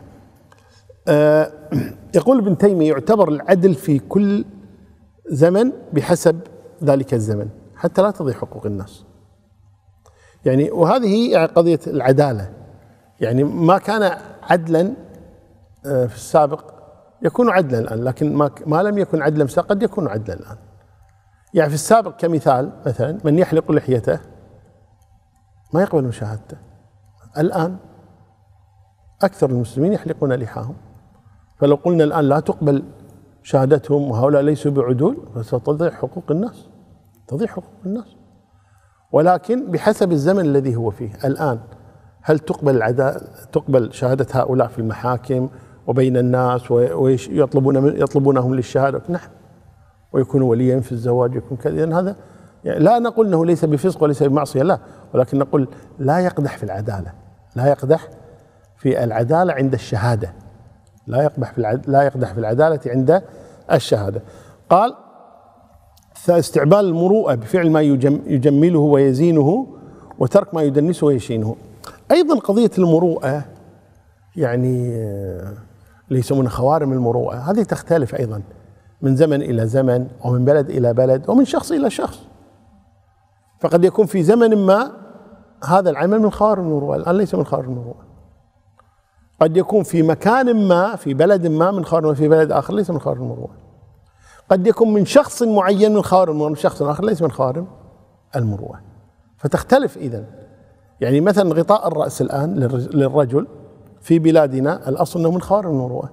يقول ابن تيمية يعتبر العدل في كل زمن بحسب ذلك الزمن حتى لا تضيع حقوق الناس. يعني وهذه يعني قضية العدالة، يعني ما كان عدلا في السابق يكون عدلا الآن، لكن ما لم يكن عدلا في السابق قد يكون عدلا الآن. يعني في السابق كمثال مثلا من يحلق لحيته ما يقبل مشاهدته، الآن أكثر المسلمين يحلقون لحاهم، فلو قلنا الآن لا تقبل شهادتهم وهؤلاء ليسوا بعدول فستضيع حقوق الناس، تضيع حقوق الناس. ولكن بحسب الزمن الذي هو فيه الآن، هل تقبل شهادة هؤلاء في المحاكم وبين الناس ويطلبونهم للشهادة؟ نعم، ويكون وليا في الزواج، يكون كذا. يعني هذا يعني لا نقول أنه ليس بفسق وليس بمعصية، لا، ولكن نقول لا يقدح في العدالة، لا يقدح في العدالة عند الشهادة، لا يقدح في العدالة عند الشهادة. قال استعمال المروءة بفعل ما يجمله ويزينه، وترك ما يدنسه ويشينه. أيضا قضية المروءة يعني اللي يسمونها خوارم المروءة، هذه تختلف أيضا من زمن إلى زمن، ومن بلد إلى بلد، ومن شخص إلى شخص. فقد يكون في زمن ما هذا العمل من خوارم المروءة، الآن ليس من خوارم المروءة. قد يكون في مكان ما في بلد ما من خوارم، في بلد آخر ليس من خوارم المروءة. قد يكون من شخص معين من خوارم المروءة، من شخص آخر ليس من خوارم المروءة. فتختلف إذن. يعني مثلا غطاء الرأس الآن للرجل في بلادنا الأصل أنه من خوارم المروءة،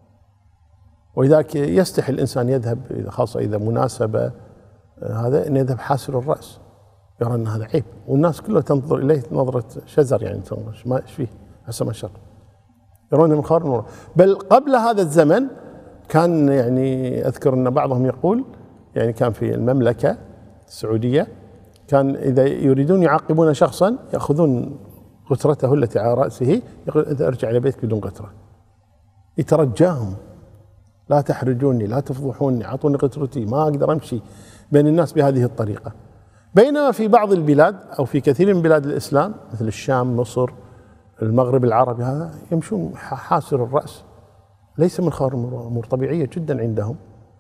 ولذلك يستحي الإنسان يذهب خاصة إذا مناسبة هذا أن يذهب حاسر الرأس، يرى أن هذا عيب، والناس كلها تنظر إليه نظرة شزر، يعني ما إيش فيه حسب ما شر، يرونه من خوارم المروءة. بل قبل هذا الزمن كان يعني أذكر أن بعضهم يقول يعني كان في المملكة السعودية كان إذا يريدون يعاقبون شخصا يأخذون غترته التي على رأسه، يقول إذا أرجع إلى بيتك بدون غترة، يترجاهم لا تحرجوني، لا تفضحوني، أعطوني غترتي، ما أقدر أمشي بين الناس بهذه الطريقة. بينما في بعض البلاد أو في كثير من بلاد الإسلام مثل الشام، مصر، المغرب العربي، هذا يمشون حاسر الرأس، ليس من خوارم المروءة، أمور طبيعية جدا عندهم.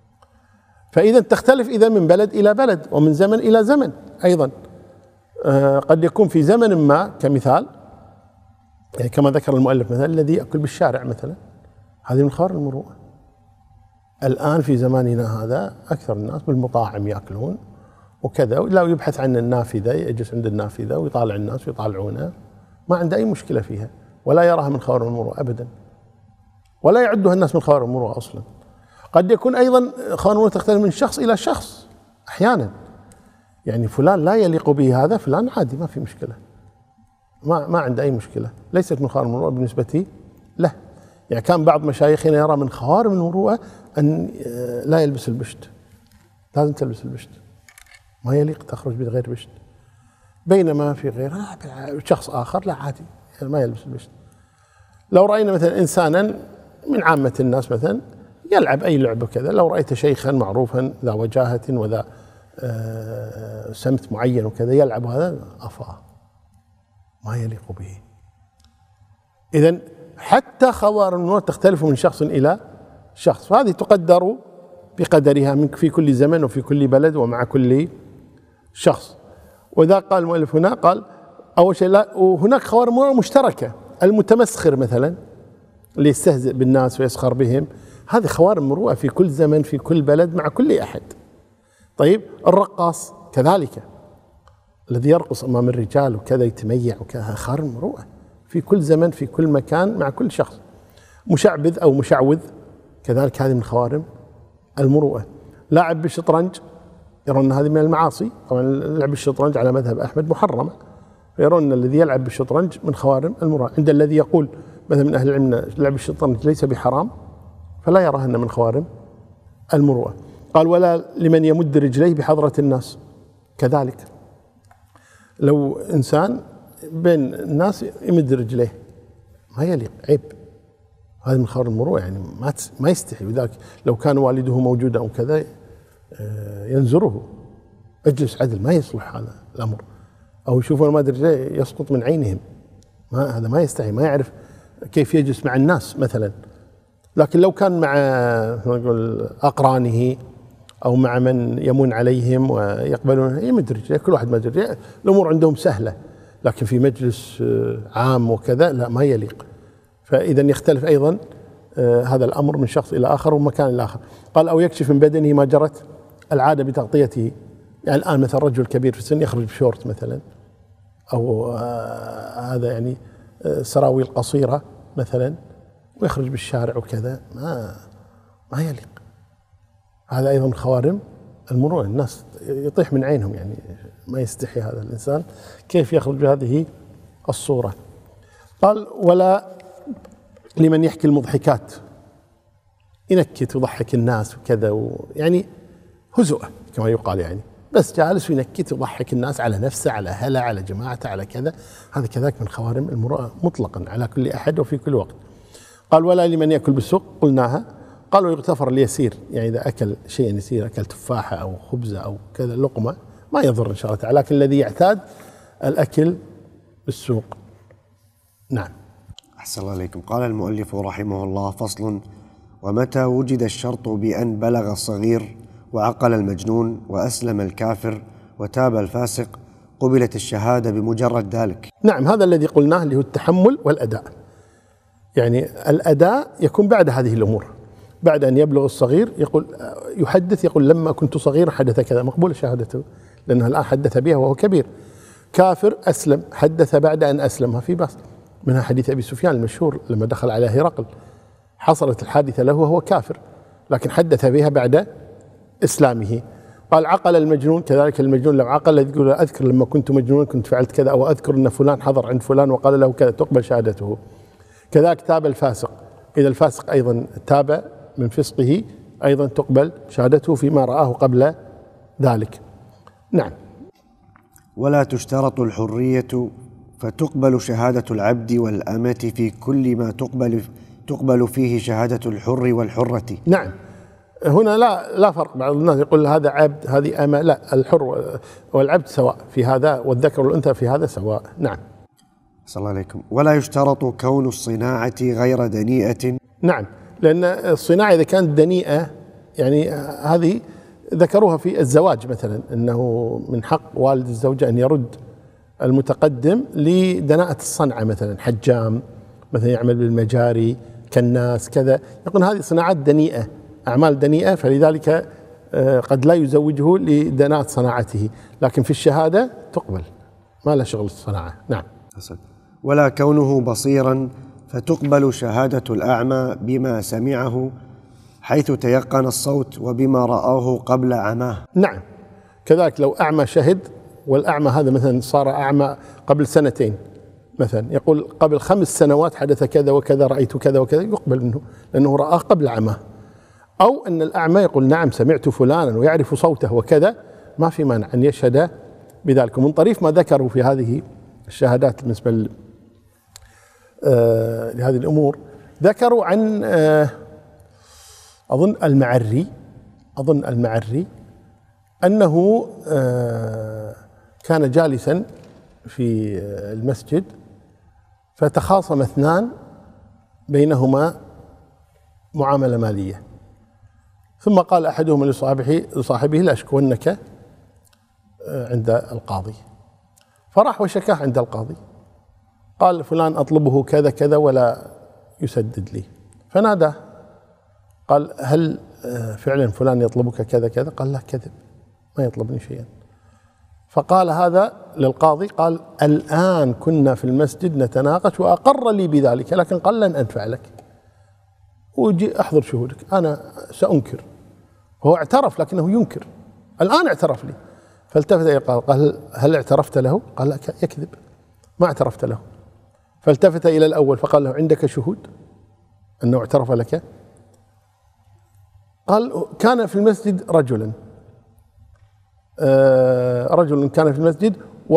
فإذا تختلف إذا من بلد إلى بلد ومن زمن إلى زمن. أيضا قد يكون في زمن ما كمثال، يعني كما ذكر المؤلف مثلا الذي يأكل بالشارع مثلا، هذه من خوارم المروءة. الآن في زماننا هذا أكثر الناس بالمطاعم يأكلون وكذا، لا يبحث عن النافذة، يجلس عند النافذة ويطالع الناس ويطالعونه، ما عنده أي مشكلة فيها، ولا يراها من خوارم المروءة أبدا، ولا يعدها الناس من خوارم المروءة أصلا. قد يكون أيضا خوارم المروءة تختلف من شخص إلى شخص أحيانا، يعني فلان لا يليق به هذا، فلان عادي ما في مشكلة، ما عنده أي مشكلة، ليست من خوارم المروءة بالنسبة له. يعني كان بعض مشايخنا يرى من خوارم المروءة أن لا يلبس البشت، لازم تلبس البشت، ما يليق تخرج بغير بشت. بينما في غيرها شخص آخر لا عادي، يعني ما يلبس البشت. لو رأينا مثلا إنسانا من عامة الناس مثلا يلعب أي لعبة كذا، لو رأيت شيخا معروفا ذا وجاهة وذا سمت معين وكذا يلعب هذا، أفاه ما يليق به. إذن حتى خوارم المروءة تختلف من شخص إلى شخص، فهذه تقدر بقدرها في كل زمن وفي كل بلد ومع كل شخص. وإذا قال المؤلف هنا قال أول شيء لا، وهناك خوارم المروءة مشتركة، المتمسخر مثلا اللي يستهزئ بالناس ويسخر بهم، هذه خوارم مروءة في كل زمن في كل بلد مع كل أحد. طيب الرقاص كذلك، الذي يرقص أمام الرجال وكذا يتميع وكذا، خوارم مروءة في كل زمن في كل مكان مع كل شخص. مشعبذ أو مشعوذ كذلك، هذه من خوارم المروءة. لاعب بالشطرنج يرون أن هذه من المعاصي، طبعا لعب الشطرنج على مذهب أحمد محرمة، فيرون أن الذي يلعب بالشطرنج من خوارم المروءة. عند الذي يقول مثلا من أهل العلم لعب الشطرنج ليس بحرام، فلا يراه أنه من خوارم المروءة. قال ولا لمن يمد رجليه بحضرة الناس، كذلك لو إنسان بين الناس يمد رجليه ما يليق، عيب، هذا من خوارم المروءة، يعني ما يستحي. وذلك لو كان والده موجودا أو كذا ينزره، اجلس عدل، ما يصلح هذا الأمر. أو يشوفون ما أدري يسقط من عينهم، هذا ما يستحي، ما يعرف كيف يجلس مع الناس مثلا. لكن لو كان مع نقول أقرانه أو مع من يمون عليهم ويقبلون يمد رجله، كل واحد مد رجله، الأمور عندهم سهلة. لكن في مجلس عام وكذا لا، ما يليق. فإذا يختلف أيضا هذا الأمر من شخص إلى آخر ومكان إلى آخر. قال أو يكشف من بدنه ما جرت العادة بتغطيته، يعني الآن مثلا رجل كبير في السن يخرج بشورت مثلا، أو هذا يعني سراويل قصيرة مثلا ويخرج بالشارع وكذا، ما يليق. هذا أيضا من خوارم المروءة، الناس يطيح من عينهم، يعني ما يستحي هذا الإنسان كيف يخرج بهذه الصورة. قال ولا لمن يحكي المضحكات، ينكت ويضحك الناس وكذا، يعني هزؤة كما يقال، يعني بس جالس وينكت ويضحك الناس على نفسه، على أهله، على جماعته، على كذا، هذا كذلك من خوارم المروءة مطلقا على كل أحد وفي كل وقت. قال ولا لمن يأكل بالسوق، قلناها. قالوا يغتفر اليسير، يعني إذا أكل شيئا يسير، أكل تفاحة أو خبزة أو كذا لقمة ما يضر إن شاء الله تعالى، لكن الذي يعتاد الأكل بالسوق. نعم. أحسن الله عليكم. قال المؤلف رحمه الله: فصل: ومتى وجد الشرط بأن بلغ الصغير وعقل المجنون وأسلم الكافر وتاب الفاسق قبلت الشهادة بمجرد ذلك. نعم، هذا الذي قلناه اللي هو التحمل والأداء. يعني الأداء يكون بعد هذه الأمور، بعد أن يبلغ الصغير يقول يحدث، يقول لما كنت صغيرا حدث كذا، مقبول شهادته لأنه الآن حدث بها وهو كبير. كافر أسلم، حدث بعد أن أسلم، ما في بأس. منها حديث أبي سفيان المشهور لما دخل على هرقل، حصلت الحادثة له وهو كافر لكن حدث بها بعد إسلامه. قال عقل المجنون، كذلك المجنون لو عقل يقول أذكر لما كنت مجنون كنت فعلت كذا، أو أذكر أن فلان حضر عند فلان وقال له كذا، تقبل شهادته. كذلك تاب الفاسق، إذا الفاسق أيضا تاب من فسقه أيضا تقبل شهادته فيما رآه قبل ذلك. نعم. ولا تشترط الحرية فتقبل شهادة العبد والأمة في كل ما تقبل فيه شهادة الحر والحرة. نعم، هنا لا فرق. بعض الناس يقول هذا عبد هذه أمة، لا، الحر والعبد سواء في هذا، والذكر والأنثى في هذا سواء. نعم. صلى الله عليكم. ولا يشترط كون الصناعة غير دنيئة. نعم، لأن الصناعة إذا كانت دنيئة، يعني هذه ذكروها في الزواج مثلا، أنه من حق والد الزوجة أن يرد المتقدم لدناءة الصنعة، مثلا حجام مثلا يعمل بالمجاري، كناس كذا، يقول هذه صناعات دنيئة، أعمال دنيئة، فلذلك قد لا يزوجه لدناءة صناعته، لكن في الشهادة تقبل، ما له شغل الصناعة. نعم. ولا كونه بصيرا فتقبل شهادة الأعمى بما سمعه حيث تيقن الصوت وبما رآه قبل عماه. نعم، كذلك لو أعمى شهد، والأعمى هذا مثلا صار أعمى قبل سنتين مثلا، يقول قبل 5 سنوات حدث كذا وكذا، رأيت كذا وكذا، يقبل منه لأنه رآه قبل عماه. أو أن الأعمى يقول نعم سمعت فلانا ويعرف صوته وكذا، ما في مانع أن يشهد بذلك. ومن طريف ما ذكروا في هذه الشهادات بالنسبة لهذه الأمور، ذكروا عن أظن المعري أنه كان جالسا في المسجد فتخاصم 2 بينهما معاملة مالية، ثم قال أحدهما لصاحبه لا أشكونك عند القاضي، فراح وشكاه عند القاضي، قال فلان أطلبه كذا كذا ولا يسدد لي، فناداه قال هل فعلا فلان يطلبك كذا كذا؟ قال لا، كذب، ما يطلبني شيئا. فقال هذا للقاضي، قال الآن كنا في المسجد نتناقش وأقر لي بذلك، لكن قال لن أدفع لك، وجي أحضر شهودك، أنا سأنكر. هو اعترف لكنه ينكر، الآن اعترف لي. فالتفت إلى القاضي قال هل اعترفت له؟ قال لا، يكذب، ما اعترفت له. فالتفت إلى الأول فقال له عندك شهود أنه اعترف لك؟ قال كان في المسجد رجل كان في المسجد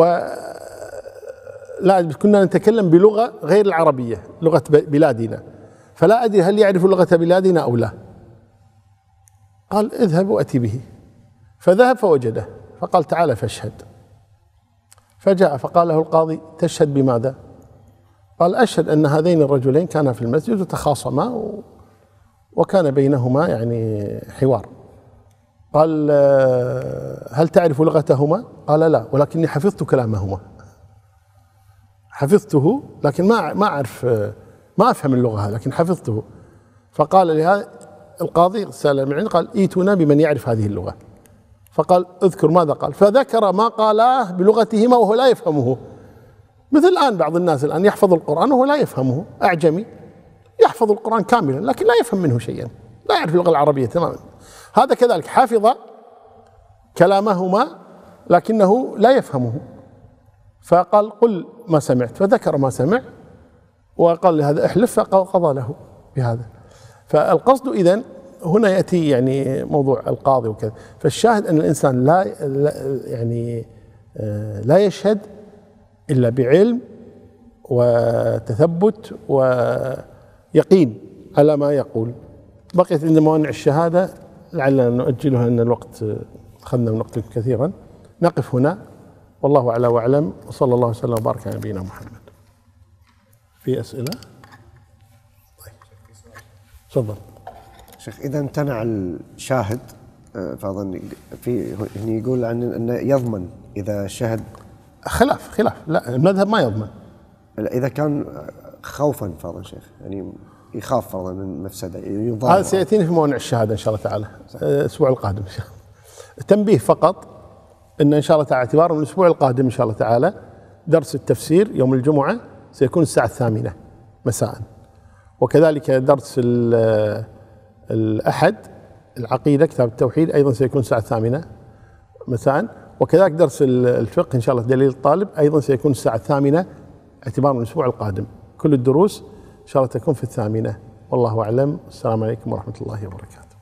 كنا نتكلم بلغة غير العربية، لغة بلادنا، فلا أدري هل يعرف لغة بلادنا أو لا. قال اذهب وأتي به، فذهب فوجده، فقال تعال فاشهد. فجاء فقال له القاضي تشهد بماذا؟ قال أشهد أن هذين الرجلين كانا في المسجد وتخاصما وكان بينهما يعني حوار. قال هل تعرف لغتهما؟ قال لا، ولكني حفظت كلامهما، حفظته لكن ما أعرف، ما أفهم اللغة لكن حفظته. فقال لهذا القاضي سأل من عنده قال ائتونا بمن يعرف هذه اللغة، فقال اذكر ماذا قال، فذكر ما قالاه بلغتهما وهو لا يفهمه. مثل الآن بعض الناس الآن يحفظ القرآن وهو لا يفهمه، أعجمي يحفظ القرآن كاملا لكن لا يفهم منه شيئا، لا يعرف اللغة العربية تماما. هذا كذلك حفظ كلامهما لكنه لا يفهمه، فقال قل ما سمعت، فذكر ما سمع وقال لهذا احلف، فقضى له بهذا. فالقصد إذن هنا يأتي يعني موضوع القاضي وكذا، فالشاهد أن الإنسان لا يشهد إلا بعلم وتثبت يقين على ما يقول. بقيت عند موانع الشهادة لعلنا نؤجلها أن الوقت أخذنا من وقت كثيرا. نقف هنا والله أعلى وأعلم، وصلى الله وسلم وبارك على نبينا محمد. في أسئلة؟ طيب تفضل. شيخ إذا امتنع الشاهد فأظن في هنا يقول عن أنه يضمن إذا شهد. خلاف لا، المذهب ما يضمن إذا كان خوفا فأظن شيخ، يعني يخاف فرضا من مفسدة هذا سيأتيني في موانع الشهادة إن شاء الله تعالى الأسبوع القادم إن شاء الله. تنبيه فقط إن شاء الله تعالى اعتبار من الأسبوع القادم إن شاء الله تعالى درس التفسير يوم الجمعة سيكون الساعة 8 مساء، وكذلك درس الأحد العقيدة كتاب التوحيد أيضا سيكون الساعة 8 مساء، وكذلك درس الفقه إن شاء الله دليل الطالب أيضا سيكون الساعة 8 اعتبار من الأسبوع القادم. كل الدروس إن شاء الله تكون في 8. والله أعلم. السلام عليكم ورحمة الله وبركاته.